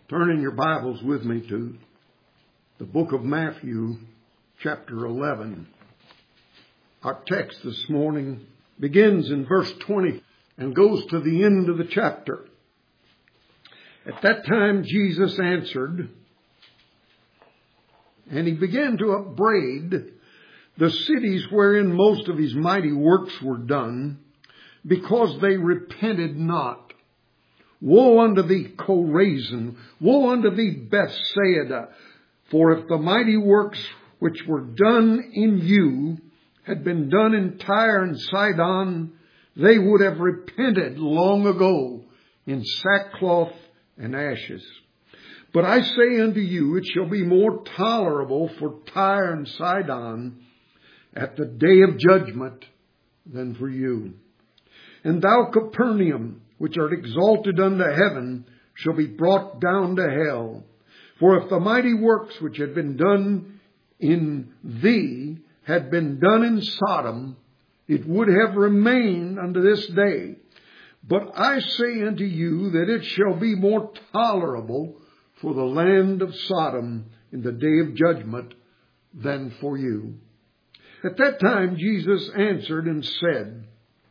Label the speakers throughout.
Speaker 1: Turn in your Bibles with me to the book of Matthew, chapter 11. Our text this morning begins in verse 20 and goes to the end of the chapter. At that time Jesus answered, and he began to upbraid the cities wherein most of his mighty works were done, because they repented not. Woe unto thee, Chorazin! Woe unto thee, Bethsaida! For if the mighty works which were done in you had been done in Tyre and Sidon, they would have repented long ago in sackcloth and ashes. But I say unto you, it shall be more tolerable for Tyre and Sidon at the day of judgment than for you. And thou, Capernaum, which art exalted unto heaven, shall be brought down to hell. For if the mighty works which had been done in thee had been done in Sodom, it would have remained unto this day. But I say unto you that it shall be more tolerable for the land of Sodom in the day of judgment than for you. At that time Jesus answered and said,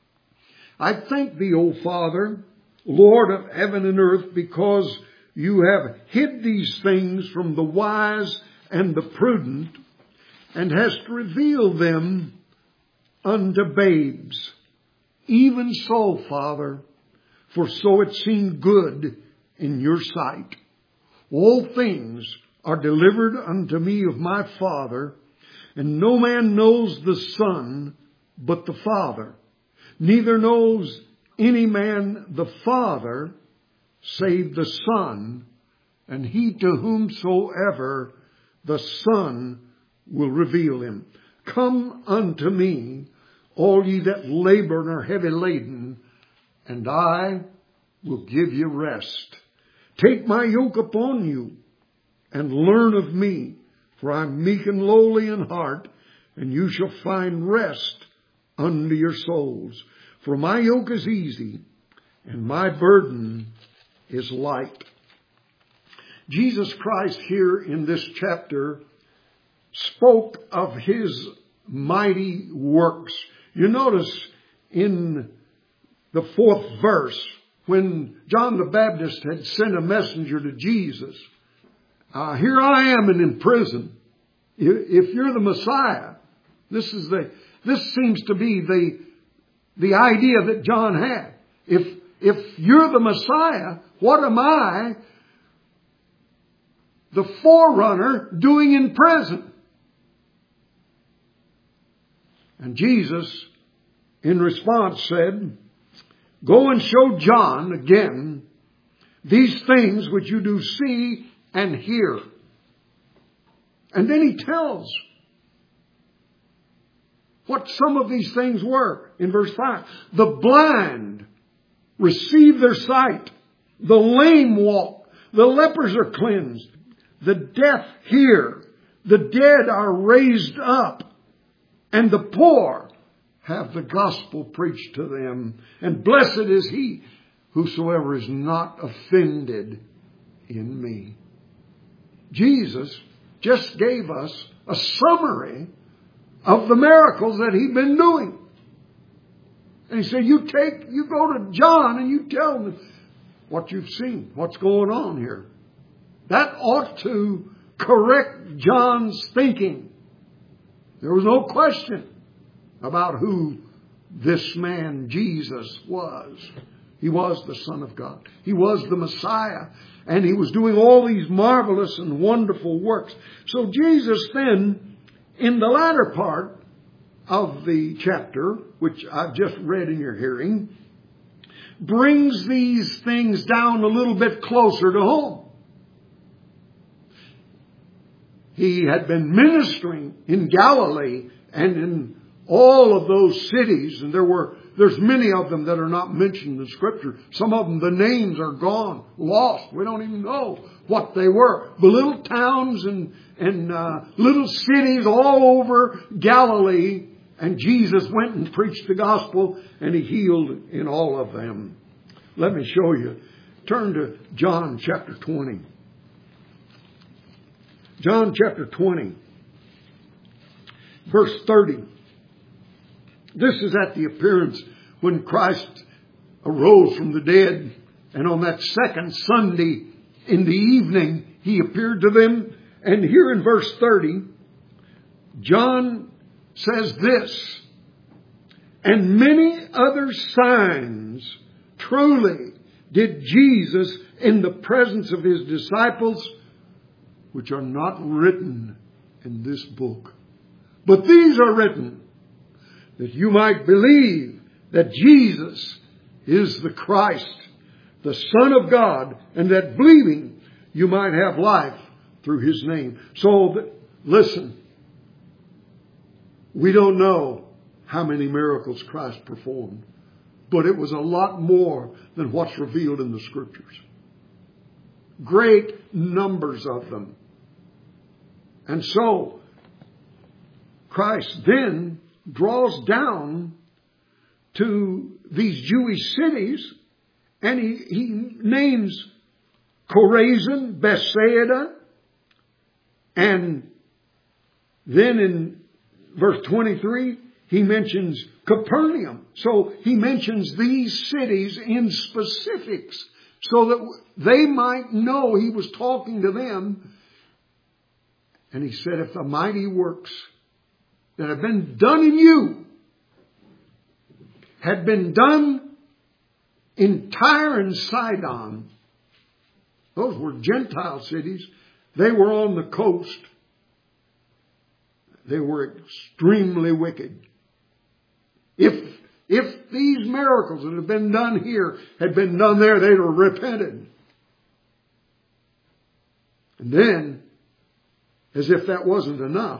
Speaker 1: I thank thee, O Father, Lord of heaven and earth, because you have hid these things from the wise and the prudent, and hast revealed them unto babes. Even so, Father, for so it seemed good in your sight. All things are delivered unto me of my Father, and no man knows the Son but the Father. Neither knows any man the Father save the Son, and he to whomsoever the Son will reveal him. Come unto me, all ye that labor and are heavy laden, and I will give you rest. Take my yoke upon you, and learn of me, for I am meek and lowly in heart, and you shall find rest unto your souls. For my yoke is easy, and my burden is light. Jesus Christ here in this chapter spoke of his mighty works. You notice in the 4th verse, when John the Baptist had sent a messenger to Jesus, here I am and in prison. If you're the Messiah, this seems to be the idea that John had. If you're the Messiah, what am I, the forerunner, doing in prison? And Jesus, in response, said, Go and show John again these things which you do see and hear. And then he tells what some of these things were. In verse 5, the blind receive their sight. The lame walk. The lepers are cleansed. The deaf hear. The dead are raised up. And the poor have the gospel preached to them. And blessed is he whosoever is not offended in me. Jesus just gave us a summary of the miracles that he'd been doing. And he said, you go to John and you tell him what you've seen, what's going on here. That ought to correct John's thinking. There was no question about who this man Jesus was. He was the Son of God. He was the Messiah. And he was doing all these marvelous and wonderful works. So Jesus then, in the latter part of the chapter, which I've just read in your hearing, brings these things down a little bit closer to home. He had been ministering in Galilee and in all of those cities, and there's many of them that are not mentioned in Scripture. Some of them, the names are gone, lost. We don't even know what they were. But little towns and little cities all over Galilee, and Jesus went and preached the gospel, and he healed in all of them. Let me show you. Turn to John chapter 20. John chapter 20, verse 30. This is at the appearance when Christ arose from the dead. And on that second Sunday in the evening, He appeared to them. And here in verse 30, John says this, and many other signs truly did Jesus in the presence of His disciples, which are not written in this book. But these are written that you might believe that Jesus is the Christ, the Son of God, and that believing you might have life through His name. So, listen, we don't know how many miracles Christ performed, but it was a lot more than what's revealed in the Scriptures. Great numbers of them. And so, Christ then draws down to these Jewish cities, and he names Chorazin, Bethsaida, and then in verse 23, he mentions Capernaum. So he mentions these cities in specifics so that they might know he was talking to them. And he said, if the mighty works that have been done in you had been done in Tyre and Sidon, those were Gentile cities. They were on the coast. They were extremely wicked. If these miracles that have been done here had been done there, they'd have repented. And then, as if that wasn't enough,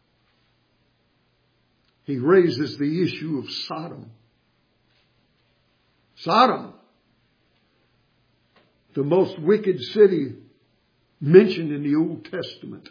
Speaker 1: he raises the issue of Sodom. Sodom, the most wicked city mentioned in the Old Testament.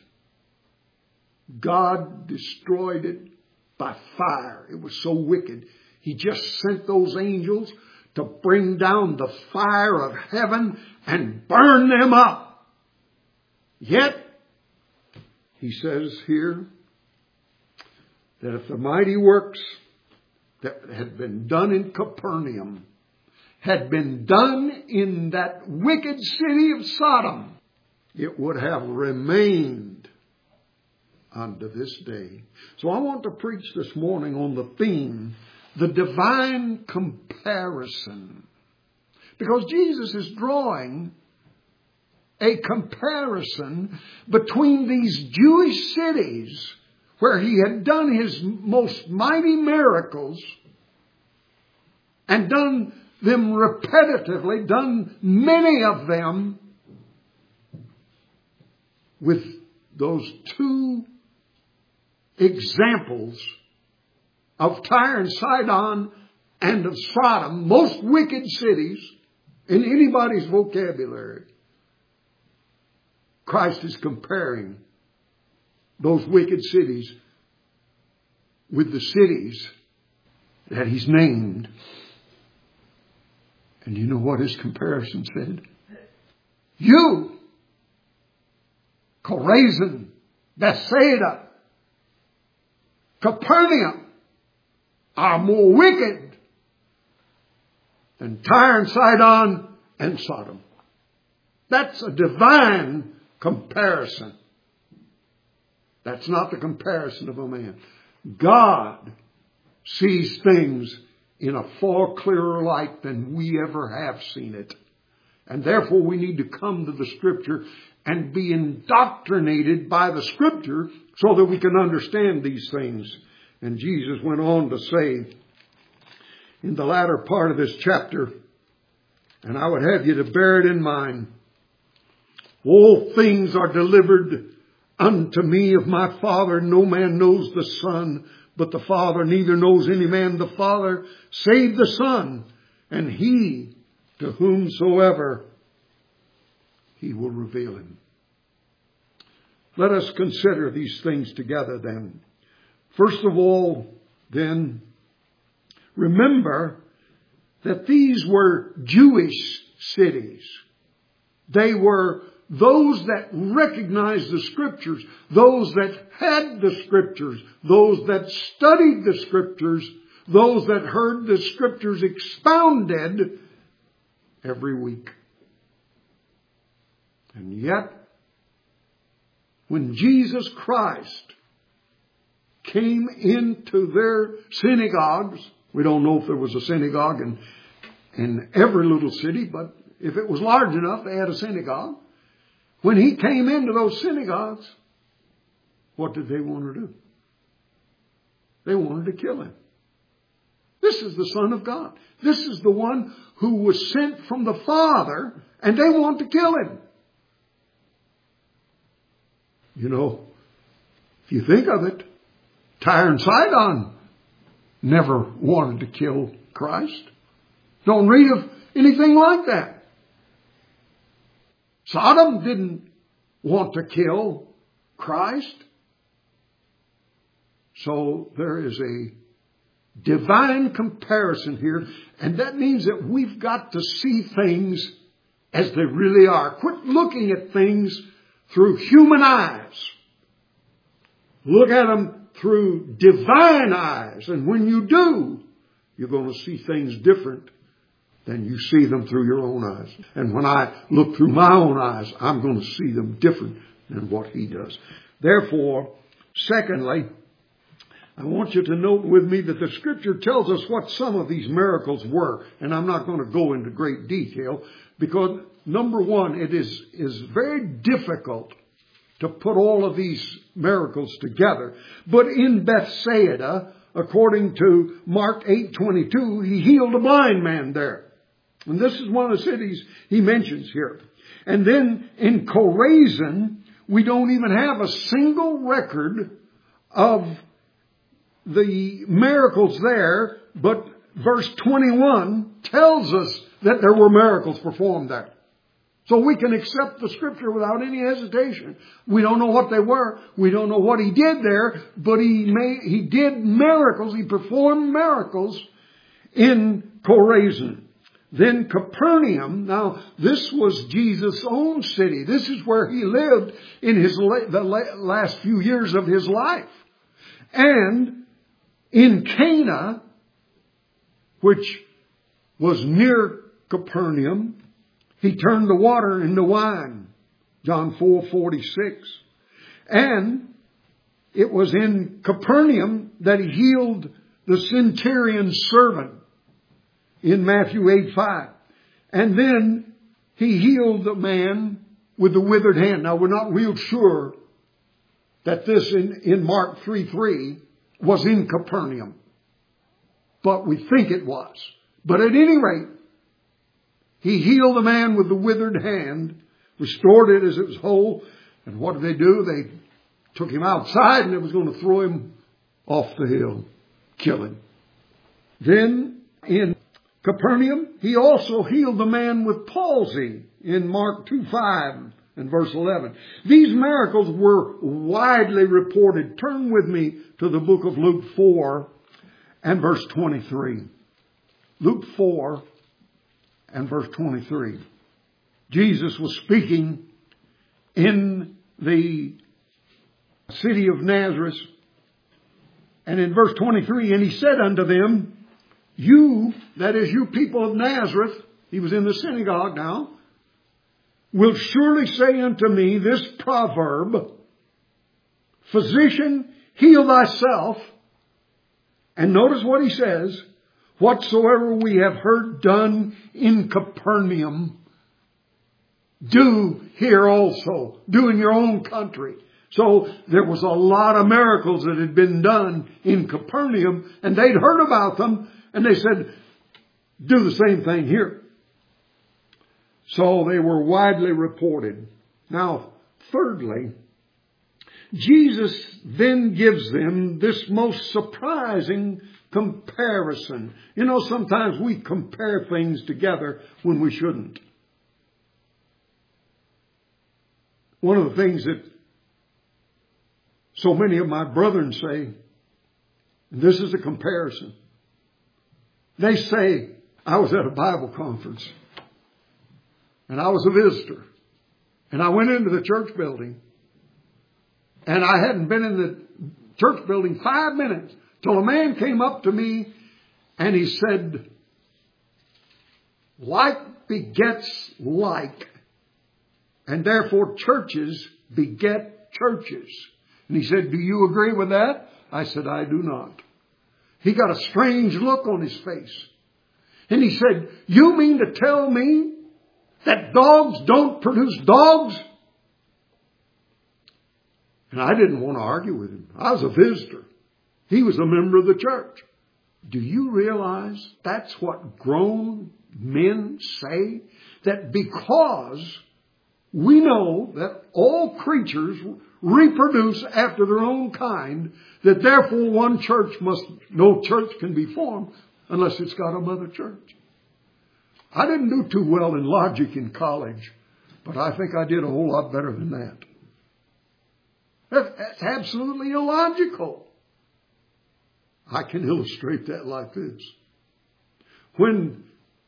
Speaker 1: God destroyed it by fire. It was so wicked. He just sent those angels to bring down the fire of heaven and burn them up. Yet, he says here, that if the mighty works that had been done in Capernaum had been done in that wicked city of Sodom, it would have remained unto this day. So I want to preach this morning on the theme, the divine comparison. Because Jesus is drawing a comparison between these Jewish cities where He had done His most mighty miracles and done them repetitively, done many of them with those two examples of Tyre and Sidon and of Sodom, most wicked cities in anybody's vocabulary. Christ is comparing those wicked cities with the cities that He's named. And you know what His comparison said? You, Chorazin, Bethsaida, Capernaum, are more wicked than Tyre and Sidon and Sodom. That's a divine comparison. That's not the comparison of a man. God sees things in a far clearer light than we ever have seen it. And therefore we need to come to the Scripture and be indoctrinated by the Scripture so that we can understand these things. And Jesus went on to say in the latter part of this chapter, and I would have you to bear it in mind, all things are delivered unto me of my Father. No man knows the Son but the Father, neither knows any man the Father save the Son, and He to whomsoever He will reveal Him. Let us consider these things together then. First of all, then, remember that these were Jewish cities. They were those that recognized the Scriptures, those that had the Scriptures, those that studied the Scriptures, those that heard the Scriptures expounded every week. And yet, when Jesus Christ came into their synagogues, we don't know if there was a synagogue in every little city, but if it was large enough, they had a synagogue. When he came into those synagogues, what did they want to do? They wanted to kill him. This is the Son of God. This is the one who was sent from the Father, and they want to kill him. You know, if you think of it, Tyre and Sidon never wanted to kill Christ. Don't read of anything like that. Sodom didn't want to kill Christ. So there is a divine comparison here, and that means that we've got to see things as they really are. Quit looking at things through human eyes. Look at them through divine eyes, and when you do, you're going to see things different than you see them through your own eyes. And when I look through my own eyes, I'm going to see them different than what he does. Therefore, secondly, I want you to note with me that the Scripture tells us what some of these miracles were. And I'm not going to go into great detail because, number one, it is very difficult to put all of these miracles together. But in Bethsaida, according to Mark 8:22, he healed a blind man there. And this is one of the cities he mentions here. And then in Chorazin, we don't even have a single record of the miracles there, but verse 21 tells us that there were miracles performed there. So we can accept the Scripture without any hesitation. We don't know what they were. We don't know what he did there, but he did miracles. He performed miracles in Chorazin. Then Capernaum. Now, this was Jesus' own city. This is where he lived in the last few years of his life. And in Cana, which was near Capernaum, he turned the water into wine. John 4:46. And it was in Capernaum that he healed the centurion's servant in Matthew 8:5. And then he healed the man with the withered hand. Now, we're not real sure that this in Mark 3:3 was in Capernaum, but we think it was. But at any rate, he healed the man with the withered hand, restored it as it was whole. And what did they do? They took him outside and they was going to throw him off the hill, kill him. Then in Capernaum, he also healed the man with palsy in Mark 2:5 and verse 11. These miracles were widely reported. Turn with me to the book of Luke 4 and verse 23. Luke 4 and verse 23. Jesus was speaking in the city of Nazareth. And in verse 23, and he said unto them, you, that is you people of Nazareth, he was in the synagogue now, will surely say unto me this proverb, Physician, heal thyself. And notice what he says, whatsoever we have heard done in Capernaum, do here also. Do in your own country. So there was a lot of miracles that had been done in Capernaum, and they'd heard about them, and they said, do the same thing here. So they were widely reported. Now, thirdly, Jesus then gives them this most surprising comparison. You know, sometimes we compare things together when we shouldn't. One of the things that so many of my brethren say, and this is a comparison. They say, I was at a Bible conference and I was a visitor And I went into the church building. And I hadn't been in the church building 5 minutes till a man came up to me and he said, like begets like, and therefore churches beget churches. And he said, do you agree with that? I said, I do not. He got a strange look on his face. And he said, you mean to tell me that dogs don't produce dogs? And I didn't want to argue with him. I was a visitor. He was a member of the church. Do you realize that's what grown men say? That because we know that all creatures reproduce after their own kind, that therefore no church can be formed unless it's got a mother church. I didn't do too well in logic in college, but I think I did a whole lot better than that. That's absolutely illogical. I can illustrate that like this. When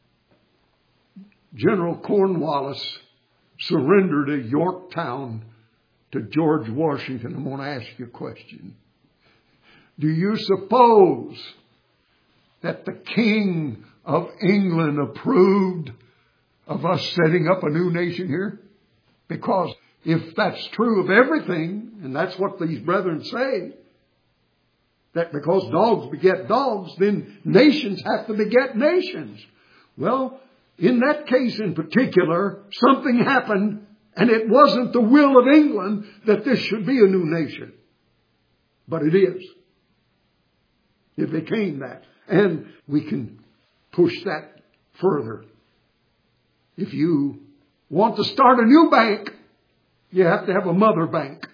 Speaker 1: General Cornwallis surrendered at Yorktown to George Washington, I'm going to ask you a question. Do you suppose that the King of England approved of us setting up a new nation here? Because if that's true of everything, and that's what these brethren say, that because dogs beget dogs, then nations have to beget nations. Well, in that case in particular, something happened, and it wasn't the will of England that this should be a new nation. But it is. It became that. And we can push that further. If you want to start a new bank, you have to have a mother bank.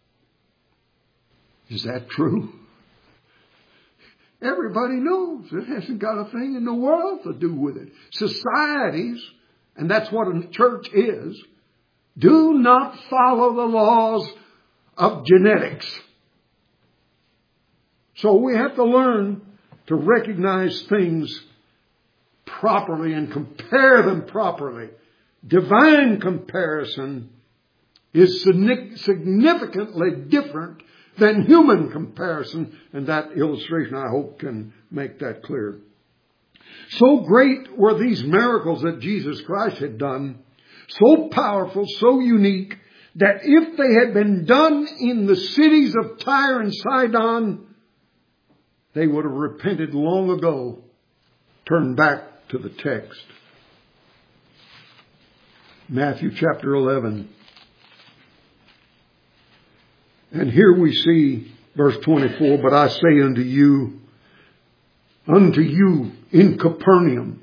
Speaker 1: Is that true? Everybody knows it hasn't got a thing in the world to do with it. Societies, and that's what a church is, do not follow the laws of genetics. So we have to learn to recognize things properly and compare them properly. Divine comparison is significantly different than human comparison, and that illustration, I hope, can make that clear. So great were these miracles that Jesus Christ had done, so powerful, so unique, that if they had been done in the cities of Tyre and Sidon, they would have repented long ago. Turn back to the text. Matthew chapter 11. And here we see verse 24, but I say unto you in Capernaum,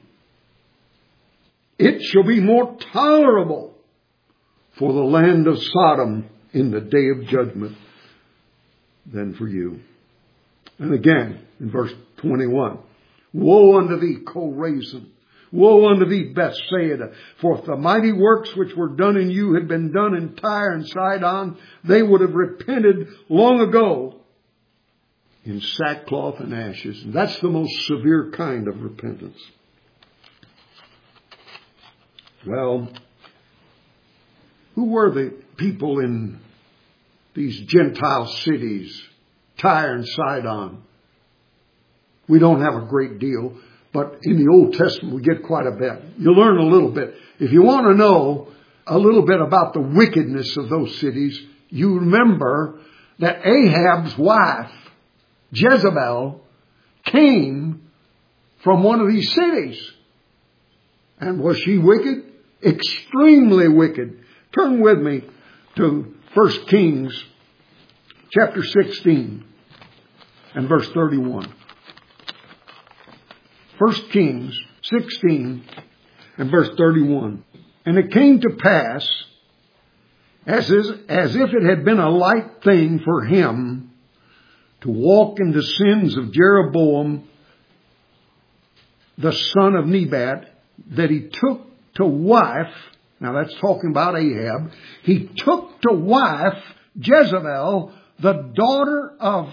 Speaker 1: it shall be more tolerable for the land of Sodom in the day of judgment than for you. And again, in verse 21, woe unto thee, Chorazin! Woe unto thee, Bethsaida! For if the mighty works which were done in you had been done in Tyre and Sidon, they would have repented long ago in sackcloth and ashes. And that's the most severe kind of repentance. Well, who were the people in these Gentile cities, Tyre and Sidon? We don't have a great deal, but in the Old Testament we get quite a bit. You learn a little bit. If you want to know a little bit about the wickedness of those cities, you remember that Ahab's wife, Jezebel, came from one of these cities. And was she wicked? Extremely wicked. Turn with me to 1 Kings chapter 16 and verse 31. 1 Kings 16 and verse 31. And it came to pass, as if it had been a light thing for him to walk in the sins of Jeroboam, the son of Nebat, that he took to wife, now that's talking about Ahab, he took to wife Jezebel, the daughter of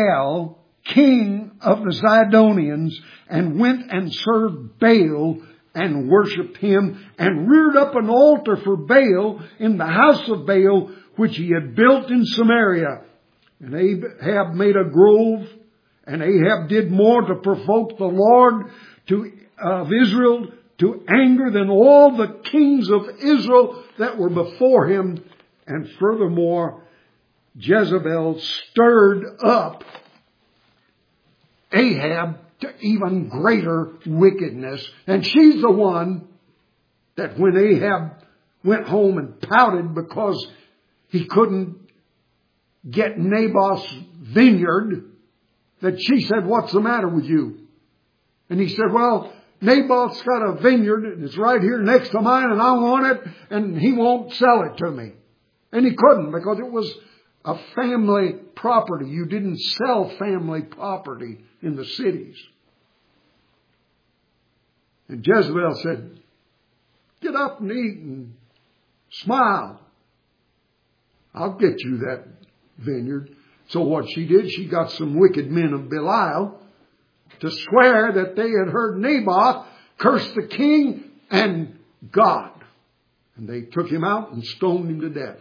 Speaker 1: Ethbaal, king of the Zidonians, and went and served Baal and worshipped him, and reared up an altar for Baal in the house of Baal, which he had built in Samaria. And Ahab made a grove, and Ahab did more to provoke the Lord of Israel to anger than all the kings of Israel that were before him. And furthermore, Jezebel stirred up Ahab to even greater wickedness. And she's the one that when Ahab went home and pouted because he couldn't get Naboth's vineyard, that she said, "What's the matter with you?" And he said, "Well, Naboth's got a vineyard and it's right here next to mine and I want it and he won't sell it to me." And he couldn't because it was a family property. You didn't sell family property in the cities. And Jezebel said, "Get up and eat and smile. I'll get you that vineyard." So what she did, she got some wicked men of Belial to swear that they had heard Naboth curse the king and God. And they took him out and stoned him to death.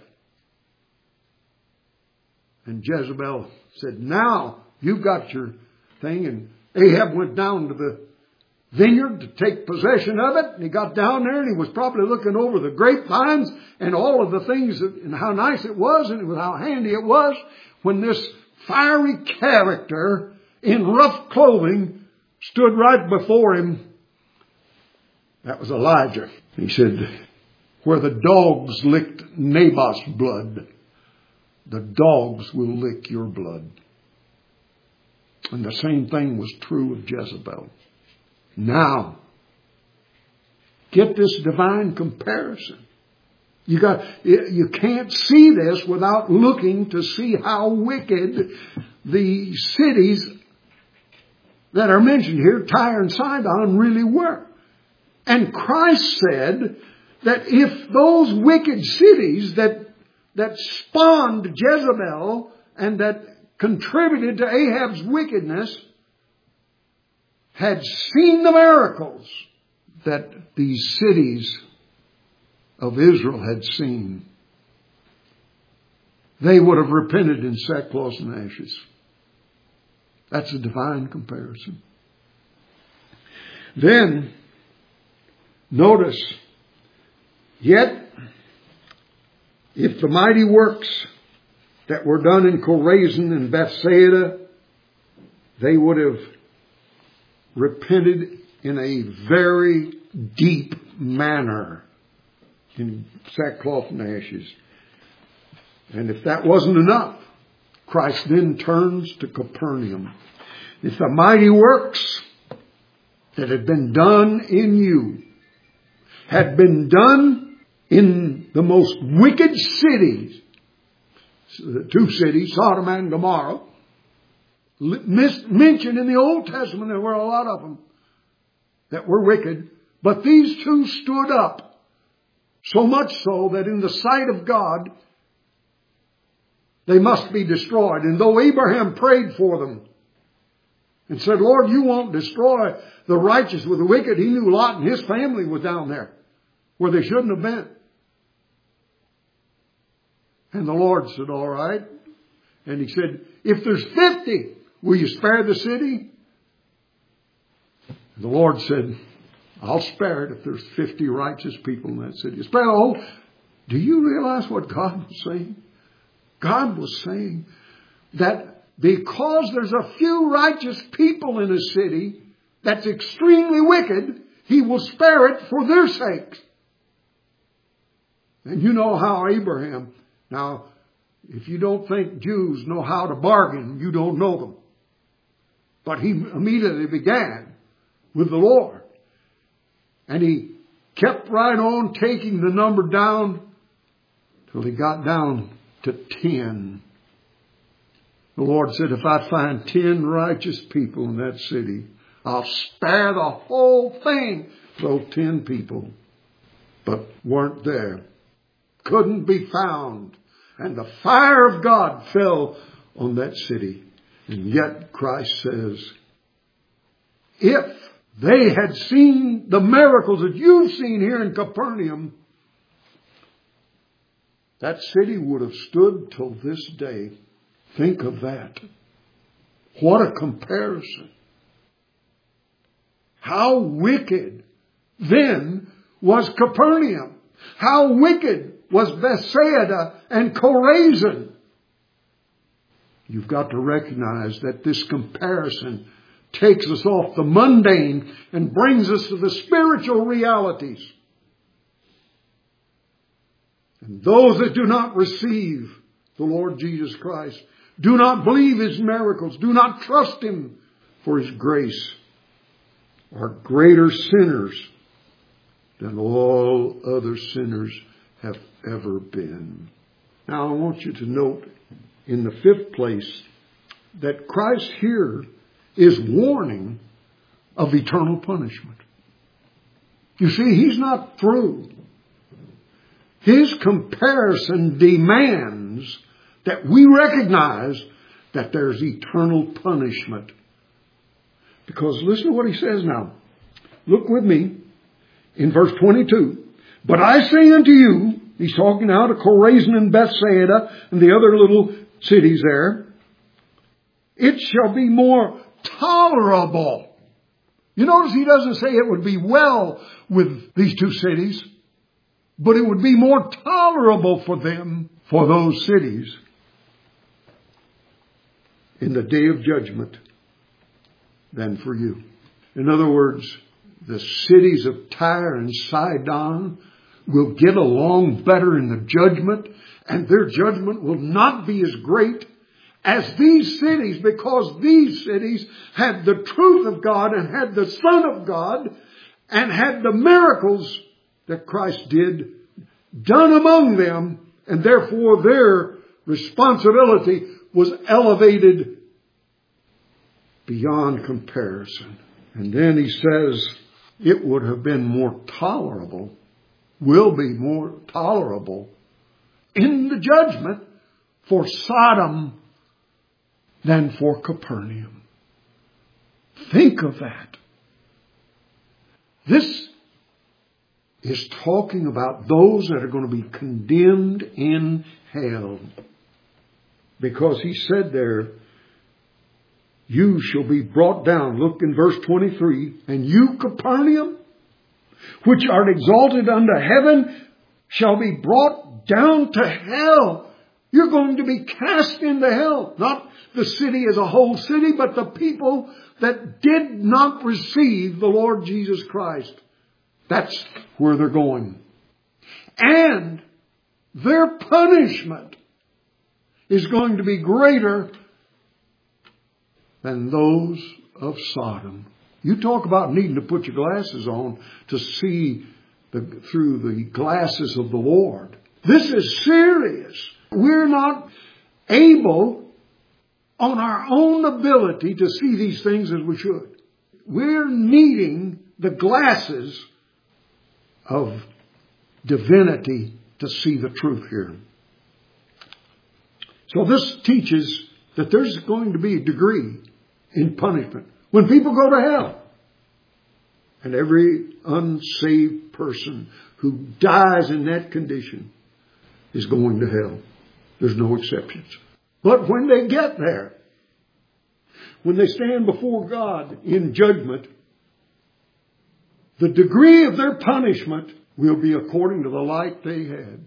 Speaker 1: And Jezebel said, "Now you've got your thing." And Ahab went down to the vineyard to take possession of it. And he got down there and he was probably looking over the grapevines and all of the things and how nice it was and how handy it was, when this fiery character in rough clothing stood right before him. That was Elijah. He said, "Where the dogs licked Naboth's blood, the dogs will lick your blood." And the same thing was true of Jezebel. Now, get this divine comparison. You can't see this without looking to see how wicked the cities that are mentioned here, Tyre and Sidon, really were. And Christ said that if those wicked cities that spawned Jezebel and that contributed to Ahab's wickedness had seen the miracles that these cities of Israel had seen, they would have repented in sackcloth and ashes. That's a divine comparison. Then, notice, yet, if the mighty works that were done in Chorazin and Bethsaida, they would have repented in a very deep manner in sackcloth and ashes. And if that wasn't enough, Christ then turns to Capernaum. If the mighty works that had been done in you had been done in the most wicked cities, the two cities, Sodom and Gomorrah, mentioned in the Old Testament, there were a lot of them that were wicked, but these two stood up. So much so that in the sight of God, they must be destroyed. And though Abraham prayed for them and said, "Lord, you won't destroy the righteous with the wicked," he knew Lot and his family was down there where they shouldn't have been. And the Lord said, "All right." And he said, "If there's 50, will you spare the city?" The Lord said, "I'll spare it if there's 50 righteous people in that city." Spare the whole. Do you realize what God was saying? God was saying that because there's a few righteous people in a city that's extremely wicked, He will spare it for their sakes. And you know how Abraham, now, if you don't think Jews know how to bargain, you don't know them. But he immediately began with the Lord. And he kept right on taking the number down till he got down to 10. The Lord said, "If I find 10 righteous people in that city, I'll spare the whole thing." Those 10 people, but weren't there. Couldn't be found. And the fire of God fell on that city. And yet Christ says, if they had seen the miracles that you've seen here in Capernaum, that city would have stood till this day. Think of that. What a comparison. How wicked then was Capernaum. How wicked was Bethsaida and Chorazin. You've got to recognize that this comparison takes us off the mundane and brings us to the spiritual realities. And those that do not receive the Lord Jesus Christ, do not believe His miracles, do not trust Him for His grace, are greater sinners than all other sinners have ever been. Now I want you to note in the fifth place that Christ here is warning of eternal punishment. You see, He's not through. His comparison demands that we recognize that there's eternal punishment. Because listen to what He says now. Look with me in verse 22. But I say unto you, He's talking now to Chorazin and Bethsaida and the other little cities there, it shall be more tolerable. You notice He doesn't say it would be well with these two cities, but it would be more tolerable for them, for those cities, in the day of judgment than for you. In other words, the cities of Tyre and Sidon will get along better in the judgment, and their judgment will not be as great as these cities, because these cities had the truth of God and had the Son of God and had the miracles that Christ did done among them, and therefore their responsibility was elevated beyond comparison. And then He says it would have been more tolerable, will be more tolerable in the judgment for Sodom than for Capernaum. Think of that. This is talking about those that are going to be condemned in hell. Because He said there, you shall be brought down. Look in verse 23. And you, Capernaum, which art exalted unto heaven, shall be brought down to hell. You're going to be cast into hell. Not the city as a whole city, but the people that did not receive the Lord Jesus Christ. That's where they're going. And their punishment is going to be greater than those of Sodom. You talk about needing to put your glasses on to see through the glasses of the Lord. This is serious. We're not able on our own ability to see these things as we should. We're needing the glasses of divinity to see the truth here. So this teaches that there's going to be a degree in punishment when people go to hell. And every unsaved person who dies in that condition is going to hell. There's no exceptions. But when they get there, when they stand before God in judgment, the degree of their punishment will be according to the light they had.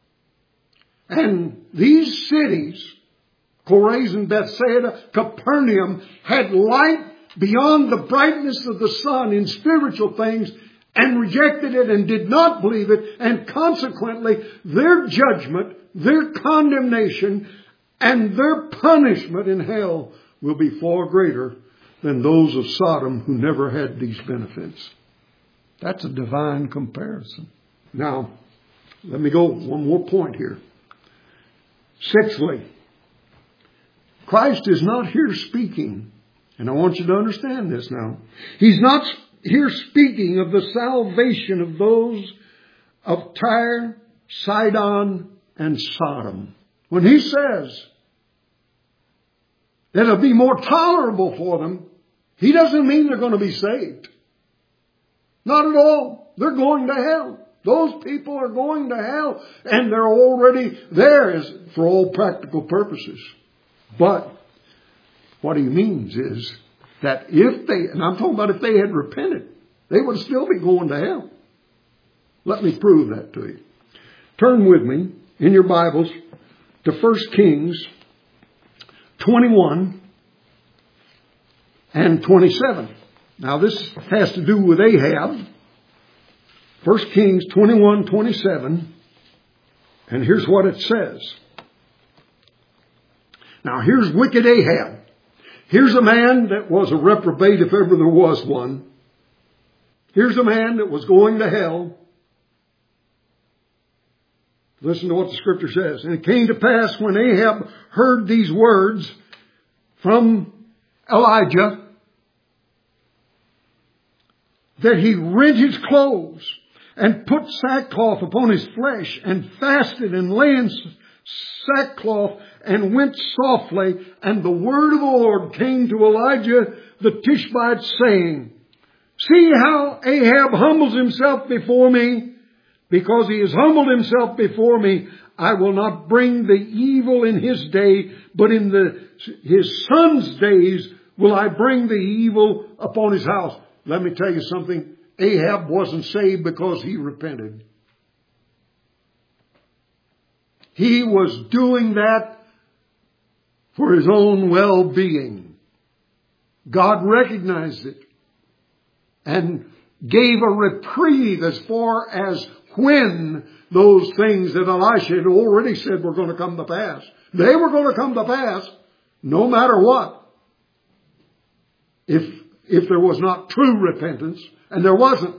Speaker 1: And these cities, Chorazin, Bethsaida, Capernaum, had light beyond the brightness of the sun in spiritual things and rejected it and did not believe it. And consequently, their judgment, their condemnation, and their punishment in hell will be far greater than those of Sodom who never had these benefits. That's a divine comparison. Now, let me go one more point here. Sixthly, Christ is not here speaking, and I want you to understand this now. He's not here speaking of the salvation of those of Tyre, Sidon, and Sodom. When He says that it'll be more tolerable for them, He doesn't mean they're going to be saved. Not at all. They're going to hell. Those people are going to hell. And they're already there for all practical purposes. But what he means is that if they, and I'm talking about if they had repented, they would still be going to hell. Let me prove that to you. Turn with me in your Bibles to 1 Kings 21 and 27. Now this has to do with Ahab. 1 Kings 21, 27. And here's what it says. Now here's wicked Ahab. Here's a man that was a reprobate if ever there was one. Here's a man that was going to hell. Listen to what the scripture says. And it came to pass when Ahab heard these words from Elijah that he rent his clothes and put sackcloth upon his flesh and fasted and lay in sackcloth and went softly. And the word of the Lord came to Elijah the Tishbite, saying, See how Ahab humbles himself before me. Because he has humbled himself before me, I will not bring the evil in his day, but in his son's days will I bring the evil upon his house. Let me tell you something. Ahab wasn't saved because he repented. He was doing that for his own well-being. God recognized it and gave a reprieve as far as when those things that Elisha had already said were going to come to pass. They were going to come to pass no matter what. If there was not true repentance, and there wasn't.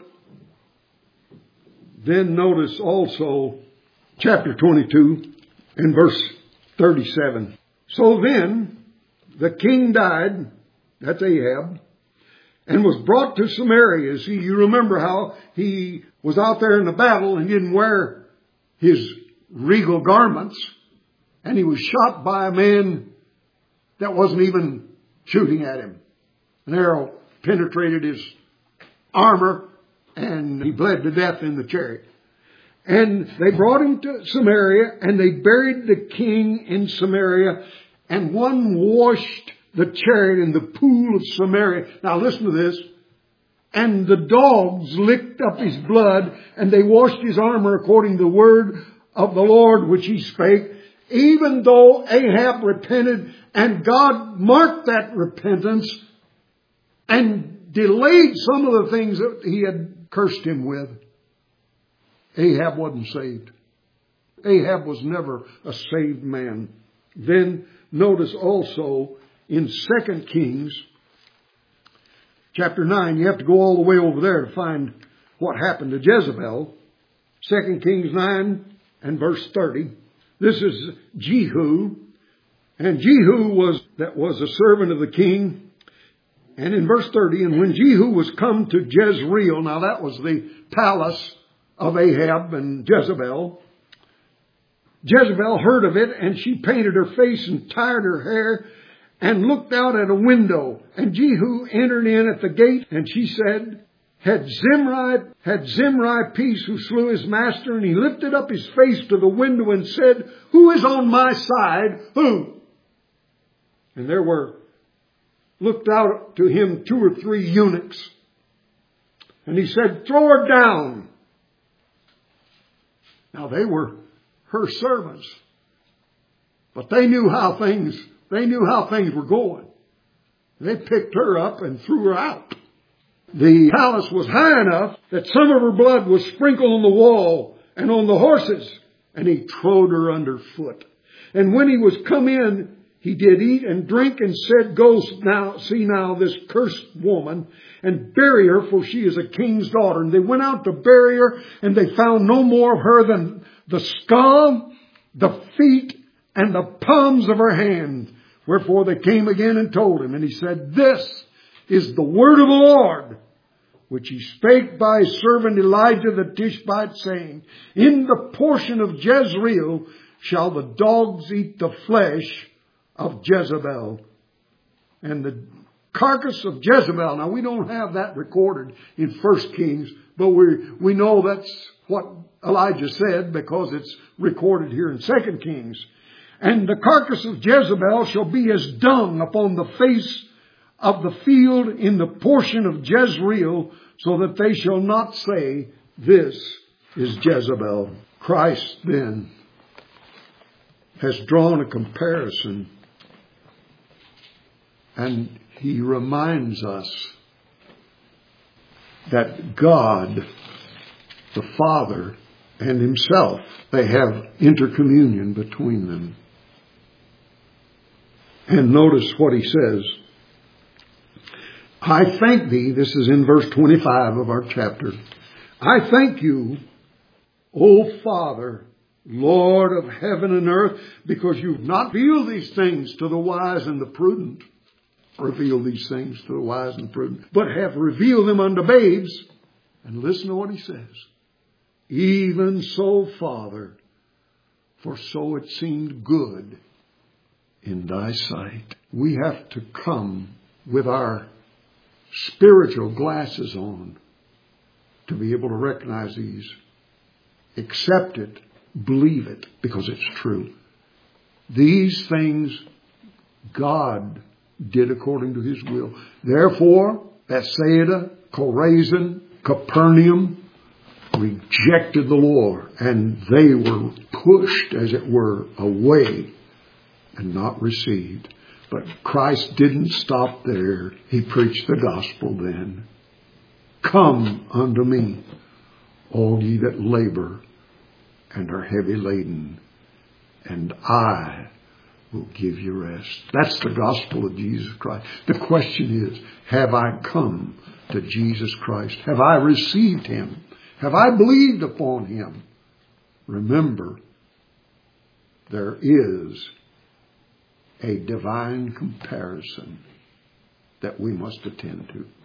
Speaker 1: Then notice also chapter 22 and verse 37. So then the king died, that's Ahab, and was brought to Samaria. See, you remember how he was out there in the battle and didn't wear his regal garments. And he was shot by a man that wasn't even shooting at him. An arrow penetrated his armor and he bled to death in the chariot. And they brought him to Samaria and they buried the king in Samaria. And one washed the chariot in the pool of Samaria. Now listen to this. And the dogs licked up his blood, and they washed his armor according to the word of the Lord which he spake. Even though Ahab repented, and God marked that repentance and delayed some of the things that he had cursed him with, Ahab wasn't saved. Ahab was never a saved man. Then notice also in 2 Kings chapter 9, you have to go all the way over there to find what happened to Jezebel. 2 Kings 9 and verse 30. This is Jehu. And Jehu was a servant of the king. And in verse 30, and when Jehu was come to Jezreel, now that was the palace of Ahab and Jezebel. Jezebel heard of it, and she painted her face and tied her hair and looked out at a window. And Jehu entered in at the gate, and she said, Had Zimri peace who slew his master? And he lifted up his face to the window and said, Who is on my side? Who? And there looked out to him 2 or 3 eunuchs. And he said, Throw her down. Now they were her servants. But they knew how things were going. They picked her up and threw her out. The palace was high enough that some of her blood was sprinkled on the wall and on the horses. And he trode her underfoot. And when he was come in, he did eat and drink and said, Go now, see now this cursed woman and bury her, for she is a king's daughter. And they went out to bury her, and they found no more of her than the skull, the feet, and the palms of her hand. Wherefore they came again and told him. And he said, This is the word of the Lord, which he spake by his servant Elijah the Tishbite, saying, In the portion of Jezreel shall the dogs eat the flesh of Jezebel. And the carcass of Jezebel. Now we don't have that recorded in 1 Kings, but we know that's what Elijah said because it's recorded here in 2 Kings. And the carcass of Jezebel shall be as dung upon the face of the field in the portion of Jezreel, so that they shall not say, this is Jezebel. Christ then has drawn a comparison, and he reminds us that God, the Father, and himself, they have intercommunion between them. And notice what he says. I thank thee, this is in verse 25 of our chapter. I thank you, O Father, Lord of heaven and earth, because you've not revealed these things to the wise and the prudent. Reveal these things to the wise and prudent, but have revealed them unto babes. And listen to what he says. Even so, Father, for so it seemed good in thy sight. We have to come with our spiritual glasses on to be able to recognize these. Accept it, believe it, because it's true. These things God did according to his will. Therefore, Bethsaida, Chorazin, Capernaum rejected the Lord, and they were pushed, as it were, away and not received. But Christ didn't stop there. He preached the gospel then. Come unto me, all ye that labor and are heavy laden, and I will give you rest. That's the gospel of Jesus Christ. The question is, have I come to Jesus Christ? Have I received him? Have I believed upon him? Remember, there is a divine comparison that we must attend to.